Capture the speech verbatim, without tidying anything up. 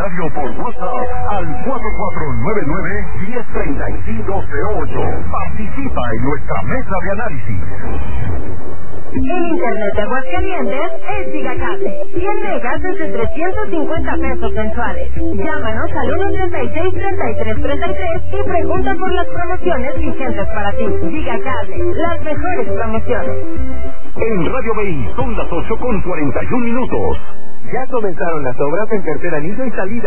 Radio por WhatsApp al cuatro cuatro nueve nueve, uno cero tres cinco cero ocho. Participa en nuestra mesa de análisis. El internet de Aguascalientes es Gigacable. cien megas desde trescientos cincuenta pesos mensuales. Llámanos al uno treinta y seis, treinta y tres treinta y tres y pregunta por las promociones vigentes para ti. Gigacable, las mejores promociones. En Radio B I son las ocho con cuarenta y un minutos. Ya comenzaron las obras en tercer anillo y salida